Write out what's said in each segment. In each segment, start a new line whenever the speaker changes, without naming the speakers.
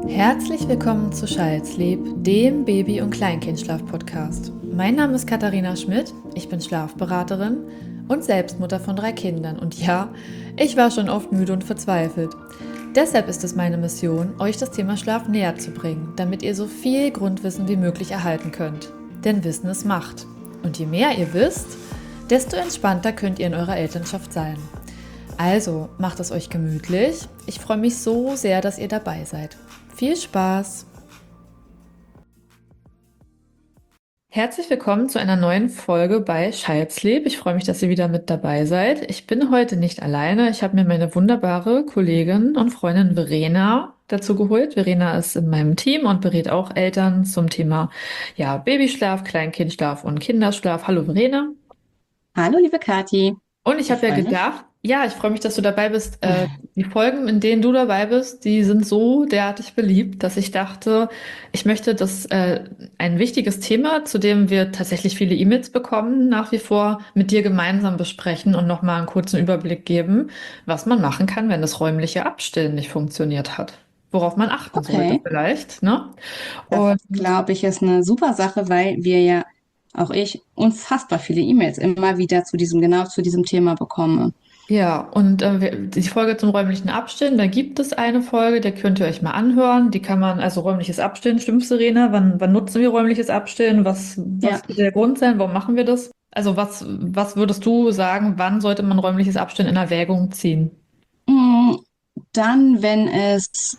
Herzlich willkommen zu Child's-Sleep, dem Baby- und Kleinkindschlaf-Podcast. Mein Name ist Katharina Schmidt, ich bin Schlafberaterin und Selbstmutter von 3 Kindern. Und ja, ich war schon oft müde und verzweifelt. Deshalb ist es meine Mission, euch das Thema Schlaf näher zu bringen, damit ihr so viel Grundwissen wie möglich erhalten könnt. Denn Wissen ist Macht. Und je mehr ihr wisst, desto entspannter könnt ihr in eurer Elternschaft sein. Also, macht es euch gemütlich. Ich freue mich so sehr, dass ihr dabei seid. Viel Spaß! Herzlich willkommen zu einer neuen Folge bei Child's-Sleep. Ich freue mich, dass ihr wieder mit dabei seid. Ich bin heute nicht alleine. Ich habe mir meine wunderbare Kollegin und Freundin Verena dazu geholt. Verena ist in meinem Team und berät auch Eltern zum Thema Babyschlaf, Kleinkindschlaf und Kinderschlaf. Hallo Verena.
Hallo, liebe Kathi.
Und ich
Ich
habe ja
freue mich.
gedacht, ich freue mich, dass du dabei bist. Die Folgen, in denen du dabei bist, die sind so derartig beliebt, dass ich dachte, ich möchte das ein wichtiges Thema, zu dem wir tatsächlich viele E-Mails bekommen, nach wie vor mit dir gemeinsam besprechen und nochmal einen kurzen Überblick geben, was man machen kann, wenn das räumliche Abstillen nicht funktioniert hat. Worauf man achten sollte
Okay,
vielleicht, ne?
das
Und
glaube ich ist eine super Sache, weil wir ja, auch ich, unfassbar viele E-Mails immer wieder genau zu diesem Thema bekomme.
Die Folge zum räumlichen Abstillen, da gibt es eine Folge, die könnt ihr euch mal anhören. Die kann man, also räumliches Abstillen, stimmt, Serena? Wann nutzen wir räumliches Abstillen? Was
Ja,
wird der Grund sein? Warum machen wir das? Also was würdest du sagen, wann sollte man räumliches Abstillen in Erwägung ziehen?
mm, dann, wenn es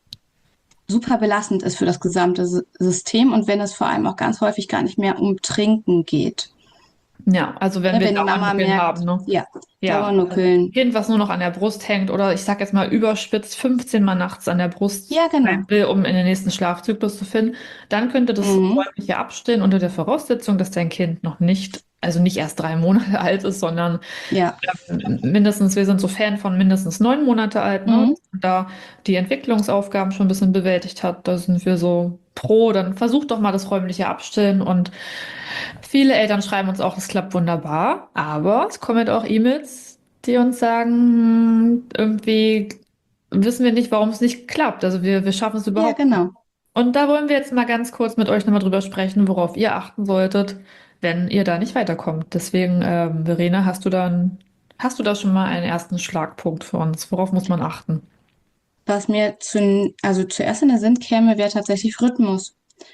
super belastend ist für das gesamte System und wenn es vor allem auch ganz häufig gar nicht mehr um Trinken geht.
Ja, also wenn
Ne,
wir
wenn die Mama
Dauernuckeln haben,
merkt,
ne?
ja,
Ja, also
Dauernuckeln.
Kind, was nur noch an der Brust hängt oder ich sag jetzt mal überspitzt 15 Mal nachts an der Brust
Ja,
sein
genau.
will, um in den nächsten Schlafzyklus zu finden, dann könnte das
Mhm.
räumliche Abstillen unter der Voraussetzung, dass dein Kind noch nicht, also nicht erst 3 Monate alt ist, sondern
Ja.
mindestens, wir sind so Fan von mindestens 9 Monate alt, ne?
Mhm.
Und da die Entwicklungsaufgaben schon ein bisschen bewältigt hat, da sind wir so pro, dann versucht doch mal das räumliche Abstillen und viele Eltern schreiben uns auch, es klappt wunderbar, aber es kommen halt auch E-Mails, die uns sagen, irgendwie wissen wir nicht, warum es nicht klappt. Also wir schaffen es
Ja,
überhaupt nicht.
genau.
Und da wollen wir jetzt mal ganz kurz mit euch nochmal drüber sprechen, worauf ihr achten solltet, wenn ihr da nicht weiterkommt. Deswegen, Verena, hast du da schon mal einen ersten Schlagpunkt für uns? Worauf muss man achten?
Was mir also zuerst in den Sinn käme, wäre tatsächlich Rhythmus.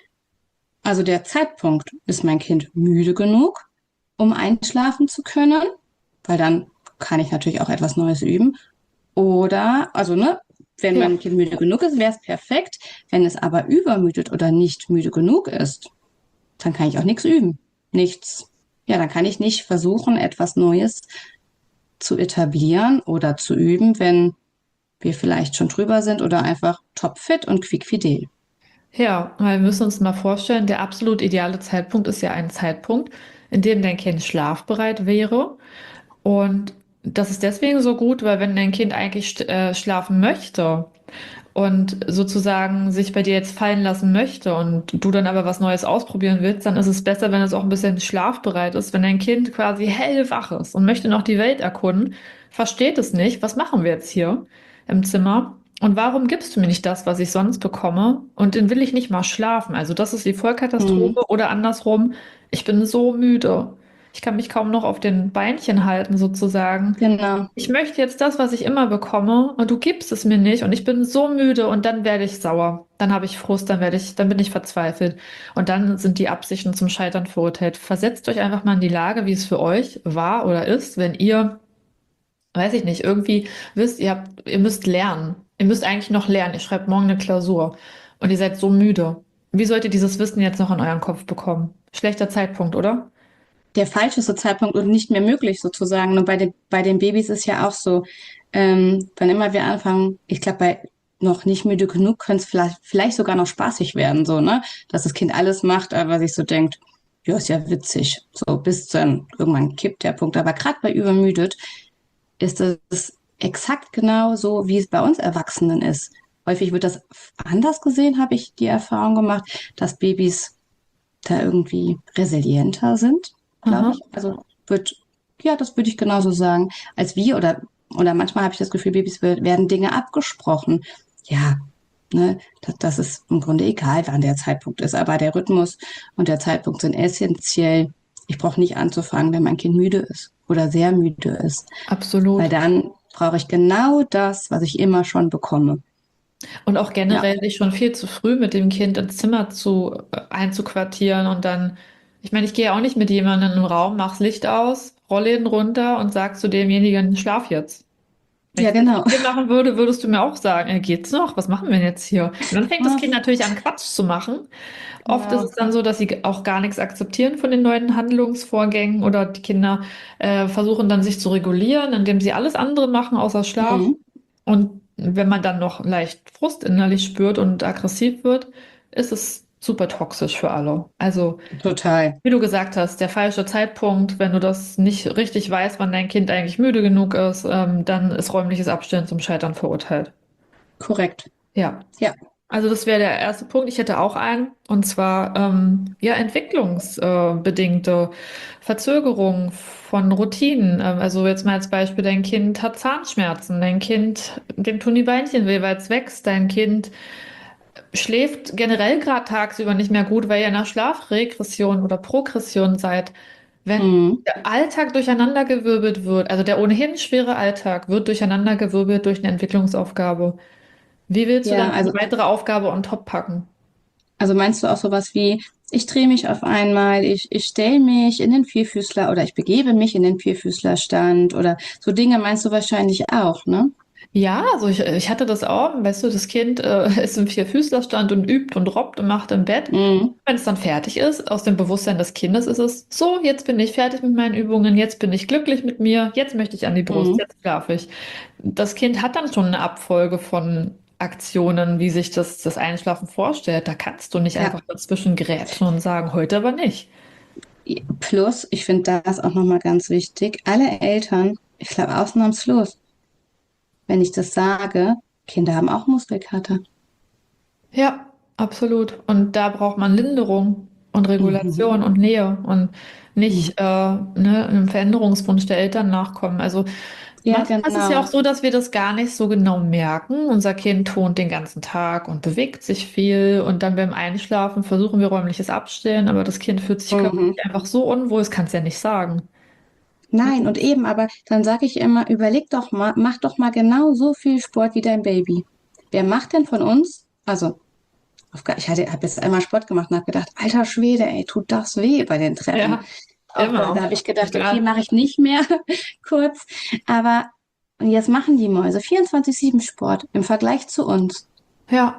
Also der Zeitpunkt, ist mein Kind müde genug, um einschlafen zu können? Weil dann kann ich natürlich auch etwas Neues üben. Oder, also ne, wenn
Ja.
mein Kind müde genug ist, wäre es perfekt. Wenn es aber übermüdet oder nicht müde genug ist, dann kann ich auch nichts üben. Nichts. Ja, dann kann ich nicht versuchen, etwas Neues zu etablieren oder zu üben, wenn wir vielleicht schon drüber sind oder einfach topfit und quickfidel.
Ja, weil wir müssen uns mal vorstellen, der absolut ideale Zeitpunkt ist ja ein Zeitpunkt, in dem dein Kind schlafbereit wäre. Und das ist deswegen so gut, weil wenn dein Kind eigentlich schlafen möchte und sozusagen sich bei dir jetzt fallen lassen möchte und du dann aber was Neues ausprobieren willst, dann ist es besser, wenn es auch ein bisschen schlafbereit ist. Wenn dein Kind quasi hellwach ist und möchte noch die Welt erkunden, versteht es nicht, was machen wir jetzt hier im Zimmer? Und warum gibst du mir nicht das, was ich sonst bekomme? Und dann will ich nicht mal schlafen. Also das ist die
Mhm.
Vollkatastrophe oder andersrum, ich bin so müde. Ich kann mich kaum noch auf den Beinchen halten, sozusagen.
Genau.
Ich möchte jetzt das, was ich immer bekomme, und du gibst es mir nicht, und ich bin so müde, und dann werde ich sauer. Dann habe ich Frust, dann bin ich verzweifelt. Und dann sind die Absichten zum Scheitern verurteilt. Versetzt euch einfach mal in die Lage, wie es für euch war oder ist, wenn ihr, weiß ich nicht, irgendwie wisst, ihr müsst lernen. Ihr müsst eigentlich noch lernen. Ihr schreibt morgen eine Klausur und ihr seid so müde. Wie sollt ihr dieses Wissen jetzt noch in euren Kopf bekommen? Schlechter Zeitpunkt, oder?
Der falscheste Zeitpunkt und nicht mehr möglich sozusagen. Und bei den Babys ist ja auch so, wann immer wir anfangen, ich glaube, bei noch nicht müde genug könnte es vielleicht sogar noch spaßig werden, so, ne? Dass das Kind alles macht, aber sich so denkt, ja, ist ja witzig. So, bis dann irgendwann kippt der Punkt. Aber gerade bei übermüdet ist es exakt genau so, wie es bei uns Erwachsenen ist. Häufig wird das anders gesehen, habe ich die Erfahrung gemacht, dass Babys da irgendwie resilienter sind, glaube
Aha.
ich. Also wird, ja, das würde ich genauso sagen, als wir oder manchmal habe ich das Gefühl, Babys werden Dinge abgesprochen. Ja, Ne? Das ist im Grunde egal, wann der Zeitpunkt ist, aber der Rhythmus und der Zeitpunkt sind essentiell. Ich brauche nicht anzufangen, wenn mein Kind müde ist oder sehr müde ist, weil
Absolut.
dann brauche ich genau das, was ich immer schon bekomme.
Und auch
Ja,
generell sich schon viel zu früh mit dem Kind ins Zimmer einzuquartieren und dann, ich meine, ich gehe auch nicht mit jemandem in den Raum, mach's Licht aus, Rollläden runter und sag zu demjenigen, schlaf jetzt. Wenn ich
ja,
es jetzt
genau.
mit dir machen würde, würdest du mir auch sagen, geht's noch? Was machen wir denn jetzt hier? Und dann fängt das
Ah,
Kind natürlich an, Quatsch zu machen. Oft ist
genau.
es dann so, dass sie auch gar nichts akzeptieren von den neuen Handlungsvorgängen oder die Kinder versuchen dann sich zu regulieren, indem sie alles andere machen außer Schlaf.
Mhm.
Und wenn man dann noch leicht Frust innerlich spürt und aggressiv wird, ist es super toxisch für alle. Also,
Total.
wie du gesagt hast, der falsche Zeitpunkt, wenn du das nicht richtig weißt, wann dein Kind eigentlich müde genug ist, dann ist räumliches Abstellen zum Scheitern verurteilt.
Korrekt.
Ja.
Ja.
Also das wäre der erste Punkt. Ich hätte auch einen, und zwar ja entwicklungsbedingte Verzögerung von Routinen. Also jetzt mal als Beispiel, dein Kind hat Zahnschmerzen, dein Kind, dem tun die Beinchen weh, weil es wächst, dein Kind schläft generell gerade tagsüber nicht mehr gut, weil ihr in einer Schlafregression oder Progression seid. Wenn
Mhm.
der Alltag durcheinandergewirbelt wird, also der ohnehin schwere Alltag wird durcheinandergewirbelt durch eine Entwicklungsaufgabe. Wie willst du dann
Ja,
noch eine weitere Aufgabe on top packen?
also meinst du auch sowas wie, ich drehe mich auf einmal, ich stelle mich in den Vierfüßler oder ich begebe mich in den Vierfüßlerstand oder so Dinge meinst du wahrscheinlich auch, ne?
Ja, also ich hatte das auch, weißt du, das Kind ist im Vierfüßlerstand und übt und robbt und macht im Bett.
Mhm.
Wenn es dann fertig ist, aus dem Bewusstsein des Kindes ist es so, jetzt bin ich fertig mit meinen Übungen, jetzt bin ich glücklich mit mir, jetzt möchte ich an die Brust,
Mhm.
jetzt schlafe ich. Das Kind hat dann schon eine Abfolge von Aktionen, wie sich das Einschlafen vorstellt. Da kannst du nicht
Ja.
einfach dazwischen grätschen und sagen, heute aber nicht.
Plus, ich finde das auch nochmal ganz wichtig, alle Eltern, ich glaube ausnahmslos, wenn ich das sage, Kinder haben auch Muskelkater.
Ja, absolut. Und da braucht man Linderung und
Mhm.
Regulation und Nähe und nicht
Mhm.
einem Veränderungswunsch der Eltern nachkommen. Also
Ja,
manchmal ist es ja auch
genau.
so, dass wir das gar nicht so genau merken. Unser Kind turnt den ganzen Tag und bewegt sich viel und dann beim Einschlafen versuchen wir räumliches Abstellen, aber das Kind fühlt sich
Mhm.
körperlich einfach so unwohl, das kannst du ja nicht sagen.
Nein, und eben, aber dann sage ich immer, überleg doch mal, mach doch mal genau so viel Sport wie dein Baby. Wer macht denn von uns, also habe jetzt einmal Sport gemacht und habe gedacht, alter Schwede, ey, tut das weh bei den Treppen.
Ja,
Auch da
immer.
habe ich gedacht, okay,
Egal.
mache ich nicht mehr kurz. Aber und jetzt machen die Mäuse 24/7 Sport im Vergleich zu uns.
Ja,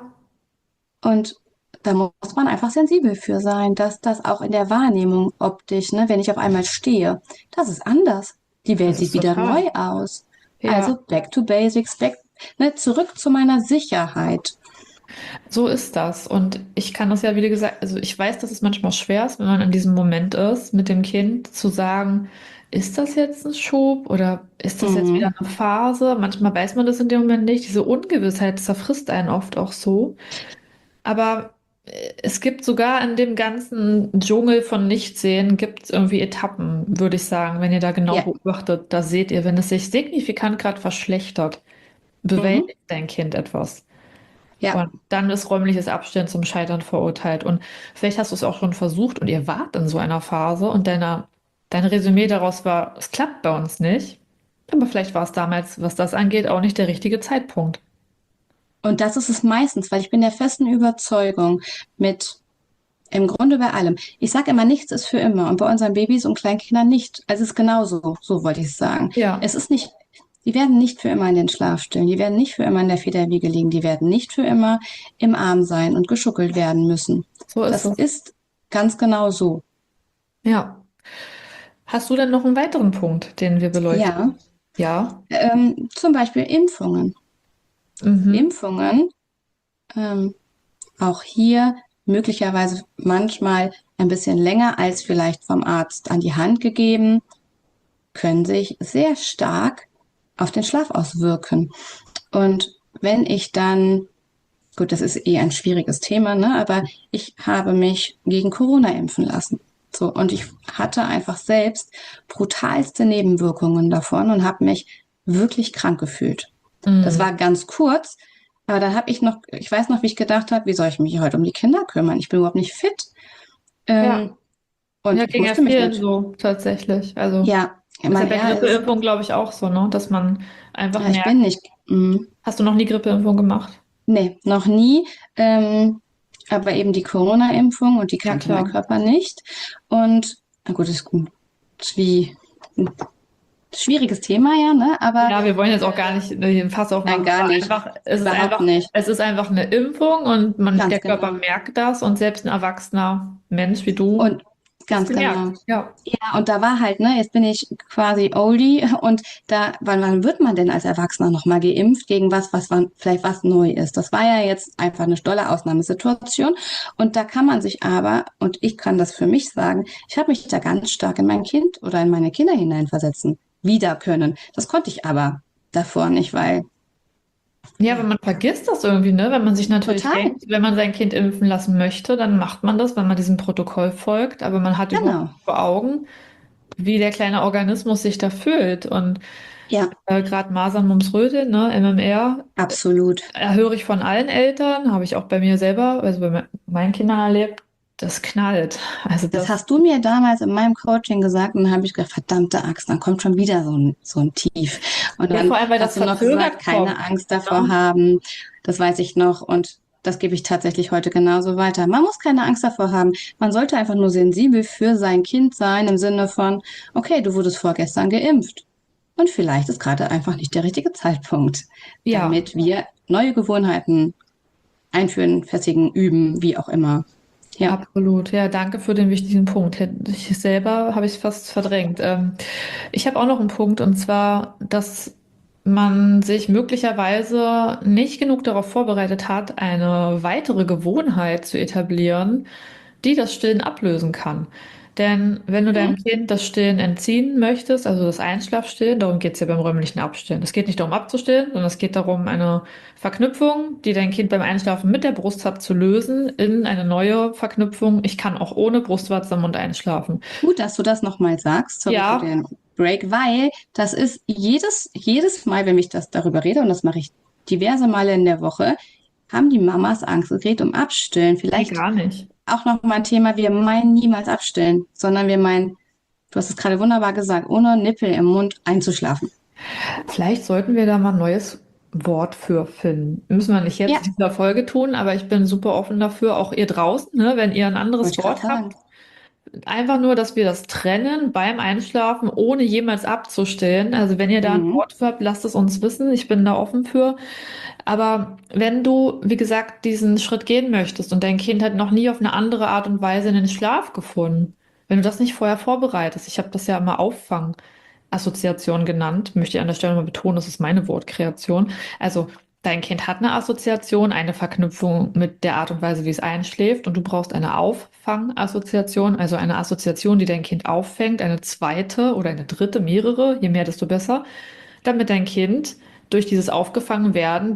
Und da muss man einfach sensibel für sein, dass das auch in der Wahrnehmung optisch, ne, wenn ich auf einmal stehe, das ist anders. Die Welt
das
sieht
ist
wieder
total.
neu aus. Also
Ja.
back to basics, ne, zurück zu meiner Sicherheit.
So ist das. Und ich kann das ja, wie gesagt, also ich weiß, dass es manchmal schwer ist, wenn man in diesem Moment ist, mit dem Kind zu sagen, ist das jetzt ein Schub oder ist das jetzt wieder
Mhm.
eine Phase? Manchmal weiß man das in dem Moment nicht. Diese Ungewissheit zerfrisst einen oft auch so. Aber es gibt sogar in dem ganzen Dschungel von Nichtsehen, gibt es irgendwie Etappen, würde ich sagen. Wenn ihr da genau
Ja.
beobachtet, da seht ihr, wenn es sich signifikant gerade verschlechtert,
Mhm.
bewältigt dein Kind etwas.
Ja.
Und dann ist räumliches Abstellen zum Scheitern verurteilt. Und vielleicht hast du es auch schon versucht und ihr wart in so einer Phase und dein Resümee daraus war, es klappt bei uns nicht. Aber vielleicht war es damals, was das angeht, auch nicht der richtige Zeitpunkt.
Und das ist es meistens, weil ich bin der festen Überzeugung mit im Grunde bei allem. Ich sage immer, nichts ist für immer. Und bei unseren Babys und Kleinkindern nicht. Also es ist genauso, so wollte ich es sagen.
Ja,
Es ist nicht, die werden nicht für immer in den Schlaf stillen. Die werden nicht für immer in der Federwiege liegen. Die werden nicht für immer im Arm sein und geschuckelt werden müssen.
so ist
Das
es.
ist ganz genau so.
Ja. Hast du denn noch einen weiteren Punkt, den wir
Ja,
beleuchten? Ja.
zum Beispiel Impfungen.
Mhm.
Impfungen, ähm, auch hier möglicherweise manchmal ein bisschen länger als vielleicht vom Arzt an die Hand gegeben, können sich sehr stark auf den Schlaf auswirken. Und wenn ich dann, gut, das ist eh ein schwieriges Thema, ne, aber ich habe mich gegen Corona impfen lassen. So, und ich hatte einfach selbst brutalste Nebenwirkungen davon und habe mich wirklich krank gefühlt. Das
Mhm.
war ganz kurz, Aber dann habe ich weiß noch, wie ich gedacht habe, wie soll ich mich heute um die Kinder kümmern? Ich bin überhaupt nicht fit.
Ja,
Ähm, und
ja,
ich
ging ja
musste mich
vielen
natürlich,
so tatsächlich. Also
ja,
ist ja
mein
bei
Herr ist,
Grippeimpfung, glaube ich, auch so, ne? Dass man einfach
ja, ich bin
merkt,
nicht,
hast du noch nie Grippeimpfung gemacht?
nee, noch nie. Aber eben die Corona-Impfung und die
Ja,
kannte mein
klar.
Körper nicht. Und, na gut, ist wie ein schwieriges Thema, ja, ne? Aber
Ja, wir wollen jetzt auch gar nicht den Fass
nein,
aufmachen,
gar
aber
nicht.
einfach,
Überhaupt nicht.
es ist einfach eine Impfung und der
Ganz
Körper
genau.
merkt das und selbst ein erwachsener Mensch wie du
Und
ist
ganz
gemerkt.
genau.
Ja.
Ja, und da war halt, ne, jetzt bin ich quasi Oldie und wann wird man denn als Erwachsener nochmal geimpft gegen vielleicht was neu ist? Das war ja jetzt einfach eine tolle Ausnahmesituation. Und da kann man sich aber, und ich kann das für mich sagen, ich habe mich da ganz stark in mein Kind oder in meine Kinder hineinversetzen, wieder können. Das konnte ich aber davor nicht, weil,
Ja,
ja,
aber man vergisst das irgendwie, ne? Wenn man sich natürlich
total,
denkt, wenn man sein Kind impfen lassen möchte, dann macht man das, wenn man diesem Protokoll folgt, aber man hat überhaupt
genau.
nicht vor Augen, wie der kleine Organismus sich da fühlt. Und
Ja,
gerade Masern, Mumps, Röteln, ne, MMR,
absolut.
höre ich von allen Eltern, habe ich auch bei mir selber, also bei meinen Kindern erlebt, das knallt. Also
Das
das,
hast du mir damals in meinem Coaching gesagt und dann habe ich gedacht, verdammte Axt, dann kommt schon wieder so ein Tief. Und
ja,
dann
vor allem, weil das
hast du noch gesagt,
verzögert
keine
kommt.
Angst davor
Ne?
haben. Das weiß ich noch und das gebe ich tatsächlich heute genauso weiter. Man muss keine Angst davor haben. Man sollte einfach nur sensibel für sein Kind sein im Sinne von, okay, du wurdest vorgestern geimpft. Und vielleicht ist gerade einfach nicht der richtige Zeitpunkt,
Ja,
damit wir neue Gewohnheiten einführen, festigen, üben, wie auch immer. Ja.
absolut. Ja, danke für den wichtigen Punkt. Ich selber habe ich fast verdrängt. Ich habe auch noch einen Punkt und zwar, dass man sich möglicherweise nicht genug darauf vorbereitet hat, eine weitere Gewohnheit zu etablieren, die das Stillen ablösen kann. Denn wenn du deinem
Mhm.
Kind das Stillen entziehen möchtest, also das Einschlafstillen, darum geht es ja beim räumlichen Abstillen. Es geht nicht darum abzustillen, sondern es geht darum, eine Verknüpfung, die dein Kind beim Einschlafen mit der Brust hat, zu lösen, in eine neue Verknüpfung. Ich kann auch ohne Brustwarze am Mund einschlafen.
Gut, dass du das nochmal sagst. Sorry für
Ja,
den Break, weil das ist jedes Mal, wenn ich das darüber rede, und das mache ich diverse Male in der Woche, haben die Mamas Angst. Es geht um Abstillen.
nee,
Vielleicht
gar nicht.
auch noch mal ein Thema, wir meinen niemals abstillen, sondern wir meinen, du hast es gerade wunderbar gesagt, ohne Nippel im Mund einzuschlafen.
Vielleicht sollten wir da mal ein neues Wort für finden. Müssen wir nicht jetzt
Ja,
in dieser Folge tun, aber ich bin super offen dafür, auch ihr draußen, ne, wenn ihr ein
wollte
anderes
ich gerade
Wort habt.
sagen.
Einfach nur, dass wir das trennen beim Einschlafen, ohne jemals abzustellen. Also wenn ihr da ein
Mhm.
Wort für habt, lasst es uns wissen. Ich bin da offen für. Aber wenn du, wie gesagt, diesen Schritt gehen möchtest und dein Kind hat noch nie auf eine andere Art und Weise in den Schlaf gefunden, wenn du das nicht vorher vorbereitest, ich habe das ja immer Auffang-Assoziation genannt, möchte ich an der Stelle mal betonen, das ist meine Wortkreation. Also dein Kind hat eine Assoziation, eine Verknüpfung mit der Art und Weise, wie es einschläft, und du brauchst eine Auffang-Assoziation, also eine Assoziation, die dein Kind auffängt, eine zweite oder eine dritte, mehrere, je mehr, desto besser, damit dein Kind durch dieses Aufgefangenwerden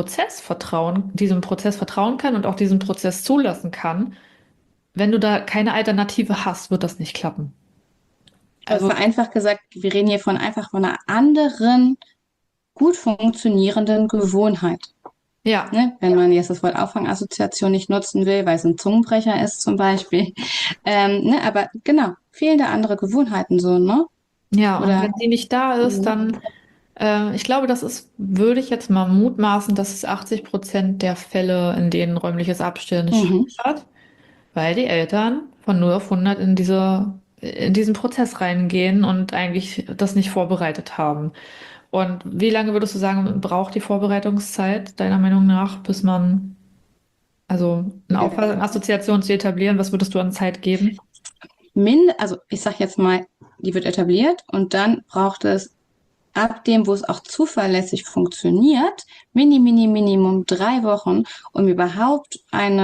diesem Prozess vertrauen kann und auch diesen Prozess zulassen kann. Wenn du da keine Alternative hast, wird das nicht klappen.
Also
Also
vereinfacht gesagt, wir reden hier von einer anderen, gut funktionierenden Gewohnheit.
ja,
Ne? Wenn man jetzt das Wort Auffangassoziation nicht nutzen will, weil es ein Zungenbrecher ist zum Beispiel. Ne? Aber genau, fehlende andere Gewohnheiten so, ne?
ja, und
Oder
wenn die nicht da ist,
mhm.
dann, ich glaube, würde ich jetzt mal mutmaßen, dass es 80% der Fälle, in denen räumliches Abstillen
Mhm.
scheitert, weil die Eltern von 0 auf 100 in diesen Prozess reingehen und eigentlich das nicht vorbereitet haben. Und wie lange würdest du sagen, braucht die Vorbereitungszeit deiner Meinung nach, bis man, also eine Assoziation zu etablieren, was würdest du an Zeit geben?
Also ich sag jetzt mal, die wird etabliert und dann braucht es ab dem, wo es auch zuverlässig funktioniert, Minimum 3 Wochen, um überhaupt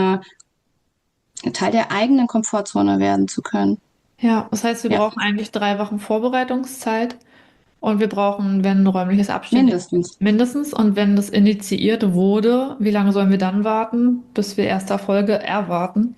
Teil der eigenen Komfortzone werden zu können.
Ja, das heißt, wir
Ja,
brauchen eigentlich 3 Wochen Vorbereitungszeit und wir brauchen, wenn räumliches Abstehen
mindestens.
mindestens, und wenn das initiiert wurde, wie lange sollen wir dann warten, bis wir erste Erfolge erwarten?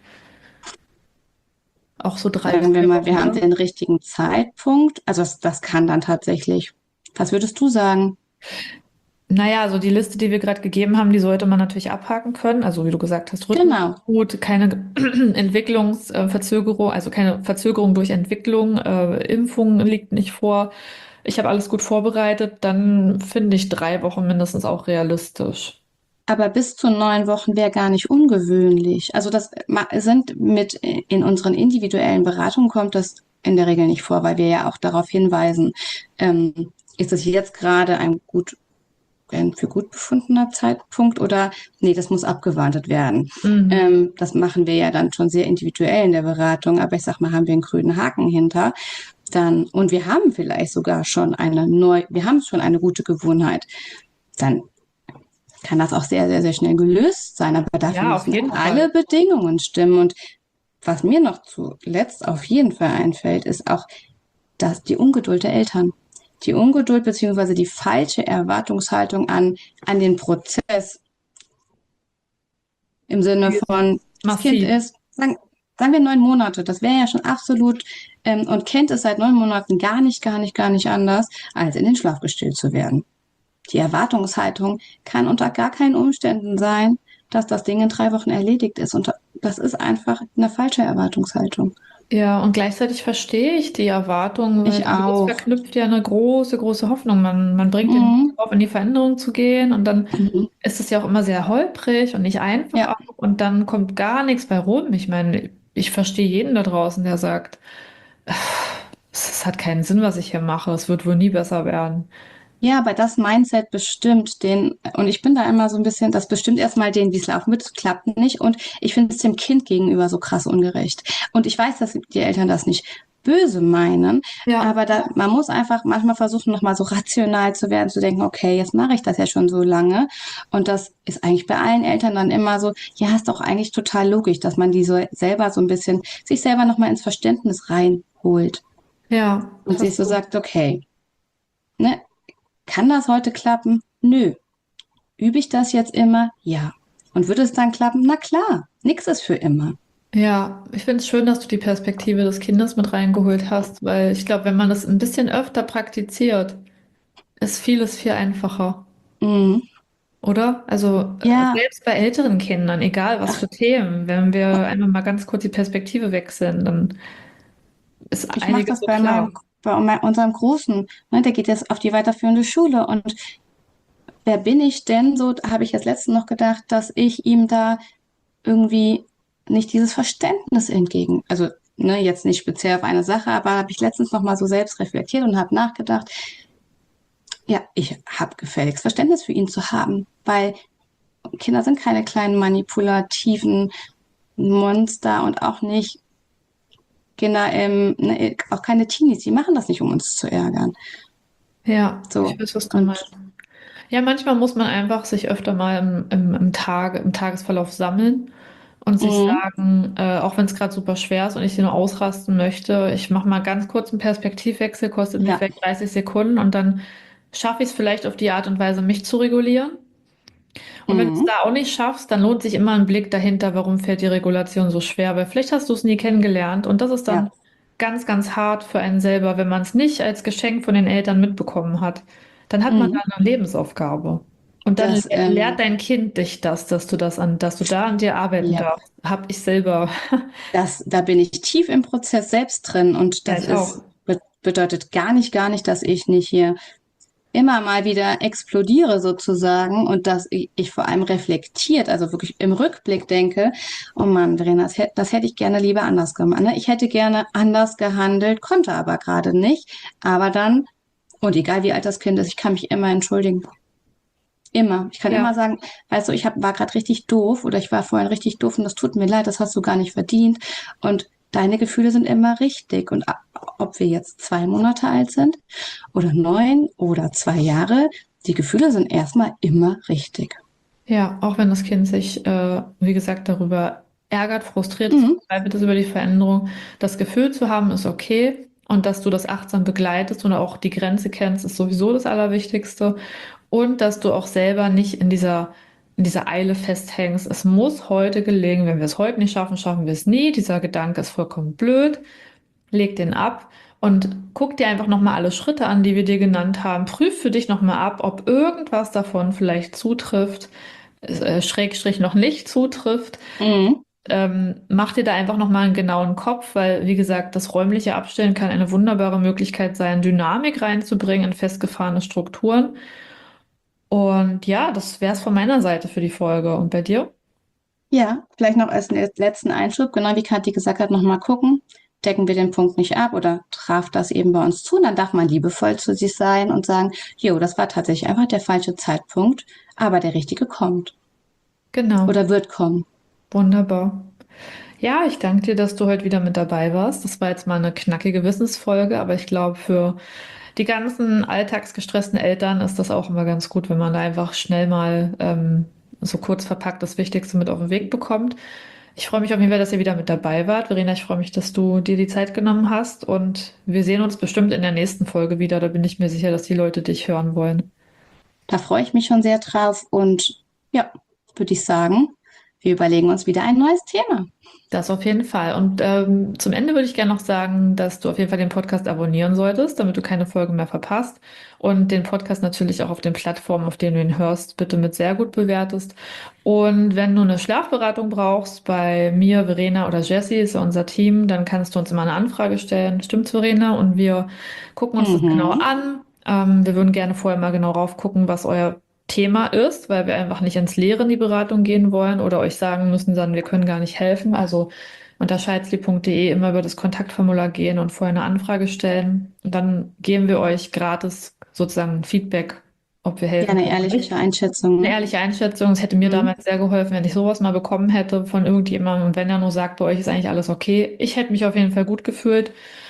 Auch so drei bis
Sagen wir
vier
mal,
Wochen,
wir haben
oder?
den richtigen Zeitpunkt. Also das kann dann tatsächlich. Was würdest du sagen?
Naja, also die Liste, die wir gerade gegeben haben, die sollte man natürlich abhaken können. Also wie du gesagt hast, Rhythmus
Genau.
ist gut, keine Entwicklungsverzögerung, also keine Verzögerung durch Entwicklung, Impfung liegt nicht vor. Ich habe alles gut vorbereitet, dann finde ich 3 Wochen mindestens auch realistisch.
Aber bis zu 9 Wochen wäre gar nicht ungewöhnlich. Also das sind mit in unseren individuellen Beratungen kommt das in der Regel nicht vor, weil wir ja auch darauf hinweisen, ist es jetzt gerade ein für gut befundener Zeitpunkt oder nee, das muss abgewartet werden.
Mhm.
Das machen wir ja dann schon sehr individuell in der Beratung, aber ich sag mal, haben wir einen grünen Haken hinter, dann, und wir haben vielleicht sogar schon wir haben schon eine gute Gewohnheit, dann kann das auch sehr, sehr, sehr schnell gelöst sein. Aber dafür
Ja, auf
müssen
jeden
alle
Fall.
Bedingungen stimmen. Und was mir noch zuletzt auf jeden Fall einfällt, ist auch, dass die Ungeduld der Eltern, die Ungeduld beziehungsweise die falsche Erwartungshaltung an den Prozess im Sinne
Die ist
von, das Kind
massiv.
ist, sagen wir 9 Monate, das wäre ja schon absolut, und kennt es seit 9 Monaten gar nicht, gar nicht, gar nicht anders, als in den Schlaf gestillt zu werden. Die Erwartungshaltung kann unter gar keinen Umständen sein, dass das Ding in 3 Wochen erledigt ist. Und das ist einfach eine falsche Erwartungshaltung.
Ja, und gleichzeitig verstehe ich die Erwartung, weil
Ich
damit
auch.
verknüpft ja eine große, große Hoffnung. Man bringt den Mut
Mhm.
auf, in die Veränderung zu gehen und dann
Mhm.
ist es ja auch immer sehr holprig und nicht einfach
Ja.
auch und dann kommt gar nichts bei rum. Ich meine, ich verstehe jeden da draußen, der sagt, es hat keinen Sinn, was ich hier mache. Es wird wohl nie besser werden.
Ja, aber das Mindset bestimmt den, und ich bin da immer so ein bisschen, das bestimmt erstmal den, wie es laufen wird, es klappt nicht. Und ich finde es dem Kind gegenüber so krass ungerecht. Und ich weiß, dass die Eltern das nicht böse meinen,
Ja,
aber man muss einfach manchmal versuchen, nochmal so rational zu werden, zu denken, okay, jetzt mache ich das ja schon so lange. Und das ist eigentlich bei allen Eltern dann immer so, ja, ist doch eigentlich total logisch, dass man die so selber so ein bisschen, sich selber nochmal ins Verständnis reinholt
ja,
und sich
hast
so
du.
sagt, okay, ne, kann das heute klappen? Nö. Übe ich das jetzt immer? Ja. Und wird es dann klappen? Na klar. Nix ist für immer.
Ja, ich finde es schön, dass du die Perspektive des Kindes mit reingeholt hast, weil ich glaube, wenn man das ein bisschen öfter praktiziert, ist vieles viel einfacher.
Mhm.
Oder? Also
Ja,
selbst bei älteren Kindern, egal was für Themen, wenn wir einfach mal ganz kurz die Perspektive wechseln, dann ist
ich mache
einiges
das
so klar.
bei unserem Großen. Ne, der geht jetzt auf die weiterführende Schule. Und wer bin ich denn? So habe ich jetzt letztens noch gedacht, dass ich ihm da irgendwie nicht dieses Verständnis entgegen, also ne, jetzt nicht speziell auf eine Sache, aber habe ich letztens noch mal so selbst reflektiert und habe nachgedacht, ja, ich habe gefälligst Verständnis für ihn zu haben, weil Kinder sind keine kleinen manipulativen Monster und auch nicht Kinder, ne, auch keine Teenies, die machen das nicht, um uns zu ärgern.
Ja, ich
So.
weiß, was du
Und
meinst. Ja, manchmal muss man einfach sich öfter mal im Tagesverlauf sammeln und sich
mhm,
sagen, auch wenn es gerade super schwer ist und ich hier nur ausrasten möchte, ich mache mal ganz kurz einen Perspektivwechsel, kostet mich
ja,
vielleicht 30 Sekunden und dann schaffe ich es vielleicht auf die Art und Weise, mich zu regulieren. Und wenn du es
mhm,
da auch nicht schaffst, dann lohnt sich immer ein Blick dahinter, warum fällt die Regulation so schwer, weil vielleicht hast du es nie kennengelernt und das ist
ja,
dann ganz, ganz hart für einen selber, wenn man es nicht als Geschenk von den Eltern mitbekommen hat. Dann hat man da
mhm.
eine Lebensaufgabe. Und dann
Das,
lehrt dein Kind dich das, dass du da an dir arbeiten
ja,
darfst. Hab ich selber.
da bin ich tief im Prozess selbst drin und
Ja,
das
ich auch.
bedeutet gar nicht, dass ich nicht hier immer mal wieder explodiere sozusagen und dass ich vor allem reflektiert, also wirklich im Rückblick denke, oh Mann, Verena, das hätte ich gerne lieber anders gemacht. Ne? Ich hätte gerne anders gehandelt, konnte aber gerade nicht. Aber dann, und egal wie alt das Kind ist, ich kann mich immer entschuldigen. Immer. Ich kann immer
Ja,
sagen, weißt du, war gerade richtig doof oder ich war vorhin richtig doof und das tut mir leid, das hast du gar nicht verdient. Und deine Gefühle sind immer richtig. Und ob wir jetzt 2 Monate alt sind oder 9 oder 2 Jahre, die Gefühle sind erstmal immer richtig.
ja, auch wenn das Kind sich, wie gesagt, darüber ärgert, frustriert ist,
Mhm.
verzweifelt ist über die Veränderung, das Gefühl zu haben, ist okay. Und dass du das achtsam begleitest und auch die Grenze kennst, ist sowieso das Allerwichtigste. Und dass du auch selber nicht in dieser Eile festhängst. Es muss heute gelingen. Wenn wir es heute nicht schaffen, schaffen wir es nie. Dieser Gedanke ist vollkommen blöd. Leg den ab und guck dir einfach nochmal alle Schritte an, die wir dir genannt haben. Prüf für dich nochmal ab, ob irgendwas davon vielleicht zutrifft, Schrägstrich noch nicht zutrifft.
Mhm.
Mach dir da einfach nochmal einen genauen Kopf, weil, wie gesagt, das räumliche Abstellen kann eine wunderbare Möglichkeit sein, Dynamik reinzubringen in festgefahrene Strukturen. Und ja, das wäre es von meiner Seite für die Folge. Und bei dir?
Ja, vielleicht noch als letzten Einschub, genau wie Kathi gesagt hat, nochmal gucken, decken wir den Punkt nicht ab oder traf das eben bei uns zu. Und dann darf man liebevoll zu sich sein und sagen, jo, das war tatsächlich einfach der falsche Zeitpunkt, aber der richtige kommt
Genau.
oder wird kommen.
Wunderbar. Ja, ich danke dir, dass du heute wieder mit dabei warst. Das war jetzt mal eine knackige Wissensfolge, aber ich glaube, für die ganzen alltagsgestressten Eltern ist das auch immer ganz gut, wenn man da einfach schnell mal so kurz verpackt das Wichtigste mit auf den Weg bekommt. Ich freue mich auf jeden Fall, dass ihr wieder mit dabei wart. Verena, ich freue mich, dass du dir die Zeit genommen hast und wir sehen uns bestimmt in der nächsten Folge wieder. Da bin ich mir sicher, dass die Leute dich hören wollen.
Da freue ich mich schon sehr drauf und ja, würde ich sagen, wir überlegen uns wieder ein neues Thema.
Das auf jeden Fall. Und zum Ende würde ich gerne noch sagen, dass du auf jeden Fall den Podcast abonnieren solltest, damit du keine Folge mehr verpasst. Und den Podcast natürlich auch auf den Plattformen, auf denen du ihn hörst, bitte mit sehr gut bewertest. Und wenn du eine Schlafberatung brauchst, bei mir, Verena oder Jessie, ist ja unser Team, dann kannst du uns immer eine Anfrage stellen. Stimmt's, Verena? Und wir gucken uns das genau
Mhm.
an. Wir würden gerne vorher mal genau raufgucken, was euer Thema ist, weil wir einfach nicht ins Leere in die Beratung gehen wollen oder euch sagen müssen, dann wir können gar nicht helfen. Also unter scheidli.de immer über das Kontaktformular gehen und vorher eine Anfrage stellen. Und dann geben wir euch gratis sozusagen ein Feedback, ob wir
Ja,
helfen
eine
können oder
ehrliche
nicht.
Einschätzung,
Eine
ne?
ehrliche Einschätzung. Es hätte mir
Mhm.
damals sehr geholfen, wenn ich sowas mal bekommen hätte von irgendjemandem. Und wenn er nur sagt, bei euch ist eigentlich alles okay. Ich hätte mich auf jeden Fall gut gefühlt.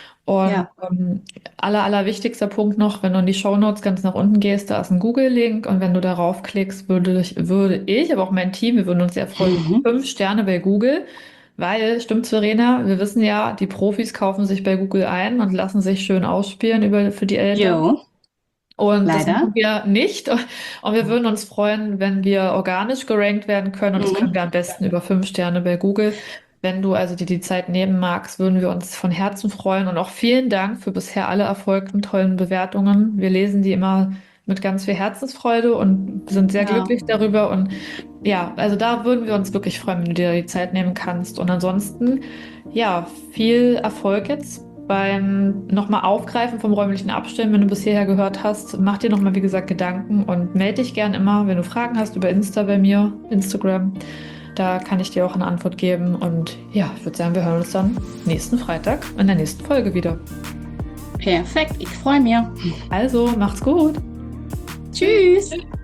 Und
Ja.
allerwichtigster Punkt noch, wenn du in die Shownotes ganz nach unten gehst, da ist ein Google-Link und wenn du darauf klickst, würde ich, aber auch mein Team, wir würden uns sehr freuen über
Mhm.
5 Sterne bei Google, weil, stimmt's, Verena, wir wissen ja, die Profis kaufen sich bei Google ein und lassen sich schön ausspielen für die Eltern.
Jo,
Und das
leider.
machen wir nicht. Und wir würden uns freuen, wenn wir organisch gerankt werden können. Und das können
Mhm.
wir am besten über 5 Sterne bei Google. Wenn du also dir die Zeit nehmen magst, würden wir uns von Herzen freuen. Und auch vielen Dank für bisher alle erfolgten, tollen Bewertungen. Wir lesen die immer mit ganz viel Herzensfreude und sind sehr
Ja,
glücklich darüber. Und ja, also da würden wir uns wirklich freuen, wenn du dir die Zeit nehmen kannst. Und ansonsten, ja, viel Erfolg jetzt beim nochmal Aufgreifen vom räumlichen Abstellen. Wenn du bis hierher gehört hast, mach dir nochmal, wie gesagt, Gedanken und melde dich gern immer, wenn du Fragen hast über Insta bei mir, Instagram. Da kann ich dir auch eine Antwort geben. Und ja, ich würde sagen, wir hören uns dann nächsten Freitag in der nächsten Folge wieder.
perfekt. Ich freue mich.
Also, macht's gut.
Tschüss.
Tschüss.